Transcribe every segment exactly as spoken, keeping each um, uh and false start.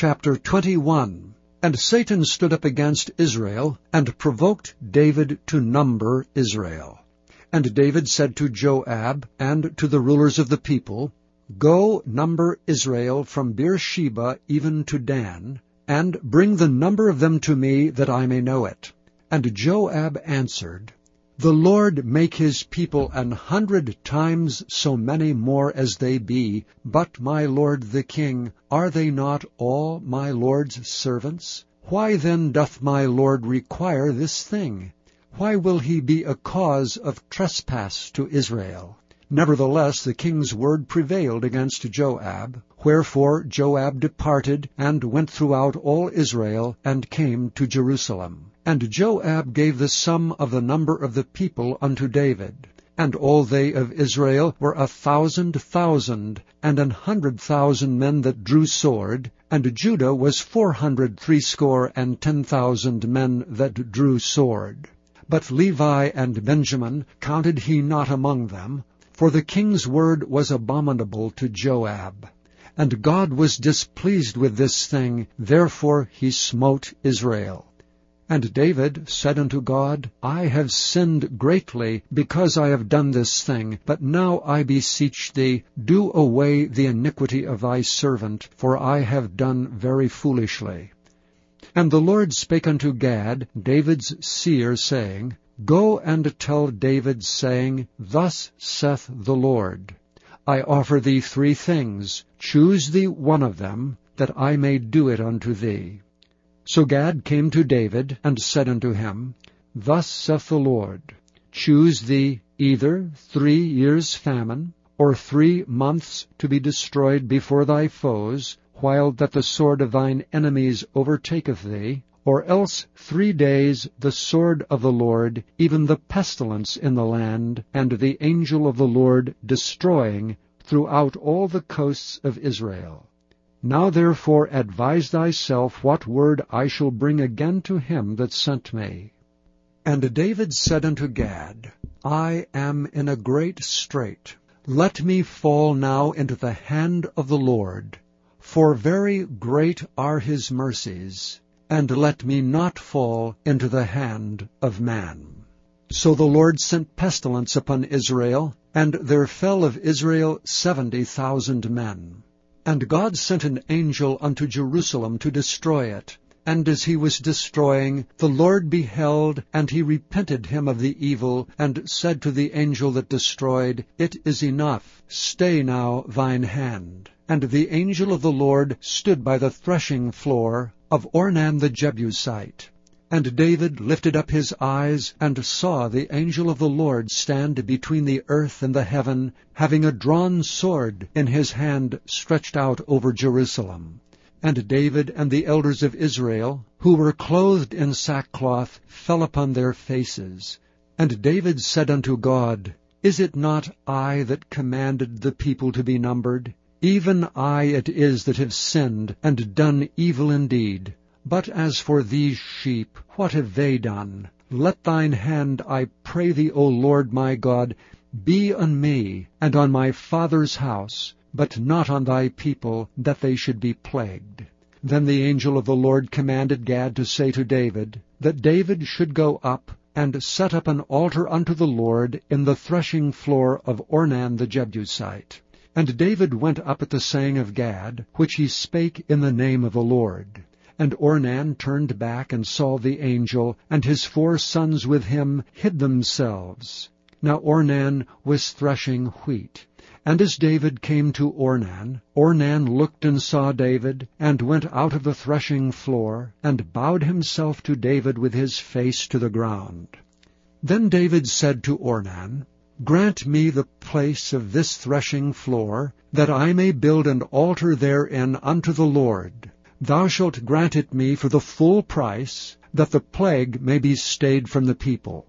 Chapter twenty-one. And Satan stood up against Israel, and provoked David to number Israel. And David said to Joab, and to the rulers of the people, Go, number Israel from Beersheba even to Dan, and bring the number of them to me, that I may know it. And Joab answered, The Lord make his people an hundred times so many more as they be, but my lord the king, are they not all my lord's servants? Why then doth my lord require this thing? Why will he be a cause of trespass to Israel? Nevertheless the king's word prevailed against Joab, wherefore Joab departed, and went throughout all Israel, and came to Jerusalem. And Joab gave the sum of the number of the people unto David. And all they of Israel were a thousand thousand, and an hundred thousand men that drew sword, and Judah was four hundred threescore and ten thousand men that drew sword. But Levi and Benjamin counted he not among them, for the king's word was abominable to Joab. And God was displeased with this thing, therefore he smote Israel. And David said unto God, I have sinned greatly, because I have done this thing. But now I beseech thee, do away the iniquity of thy servant, for I have done very foolishly. And the Lord spake unto Gad, David's seer, saying, Go and tell David, saying, Thus saith the Lord, I offer thee three things, choose thee one of them, that I may do it unto thee. So Gad came to David, and said unto him, Thus saith the Lord, Choose thee either three years' famine, or three months to be destroyed before thy foes, while that the sword of thine enemies overtaketh thee, or else three days the sword of the Lord, even the pestilence in the land, and the angel of the Lord destroying throughout all the coasts of Israel. Now therefore advise thyself what word I shall bring again to him that sent me. And David said unto Gad, I am in a great strait. Let me fall now into the hand of the Lord, for very great are his mercies, and let me not fall into the hand of man. So the Lord sent pestilence upon Israel, and there fell of Israel seventy thousand men. And God sent an angel unto Jerusalem to destroy it. And as he was destroying, the Lord beheld, and he repented him of the evil, and said to the angel that destroyed, It is enough, stay now thine hand. And the angel of the Lord stood by the threshing floor of Ornan the Jebusite. And David lifted up his eyes, and saw the angel of the Lord stand between the earth and the heaven, having a drawn sword in his hand stretched out over Jerusalem. And David and the elders of Israel, who were clothed in sackcloth, fell upon their faces. And David said unto God, Is it not I that commanded the people to be numbered? Even I it is that have sinned, and done evil indeed. But as for these sheep, what have they done? Let thine hand, I pray thee, O Lord my God, be on me, and on my father's house, but not on thy people, that they should be plagued. Then the angel of the Lord commanded Gad to say to David, that David should go up, and set up an altar unto the Lord in the threshing floor of Ornan the Jebusite. And David went up at the saying of Gad, which he spake in the name of the Lord. And Ornan turned back and saw the angel, and his four sons with him hid themselves. Now Ornan was threshing wheat. And as David came to Ornan, Ornan looked and saw David, and went out of the threshing floor, and bowed himself to David with his face to the ground. Then David said to Ornan, Grant me the place of this threshing floor, that I may build an altar therein unto the Lord. Thou shalt grant it me for the full price, that the plague may be stayed from the people.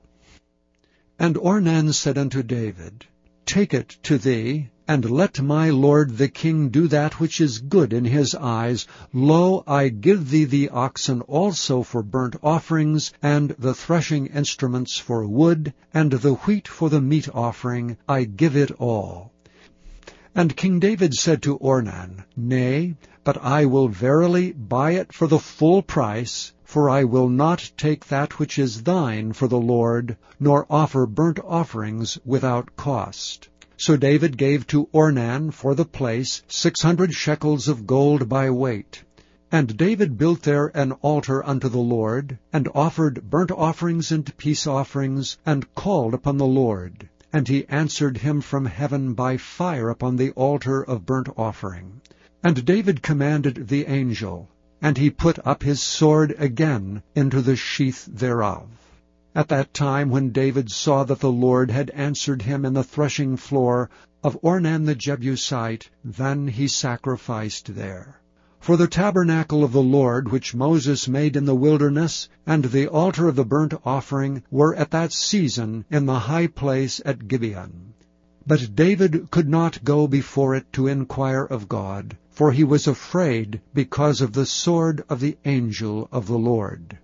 And Ornan said unto David, Take it to thee, and let my lord the king do that which is good in his eyes. Lo, I give thee the oxen also for burnt offerings, and the threshing instruments for wood, and the wheat for the meat offering. I give it all. And King David said to Ornan, Nay, but I will verily buy it for the full price, for I will not take that which is thine for the Lord, nor offer burnt offerings without cost. So David gave to Ornan for the place six hundred shekels of gold by weight. And David built there an altar unto the Lord, and offered burnt offerings and peace offerings, and called upon the Lord. And he answered him from heaven by fire upon the altar of burnt offering. And David commanded the angel, and he put up his sword again into the sheath thereof. At that time when David saw that the Lord had answered him in the threshing floor of Ornan the Jebusite, then he sacrificed there. For the tabernacle of the Lord, which Moses made in the wilderness, and the altar of the burnt offering, were at that season in the high place at Gibeon. But David could not go before it to inquire of God, for he was afraid because of the sword of the angel of the Lord.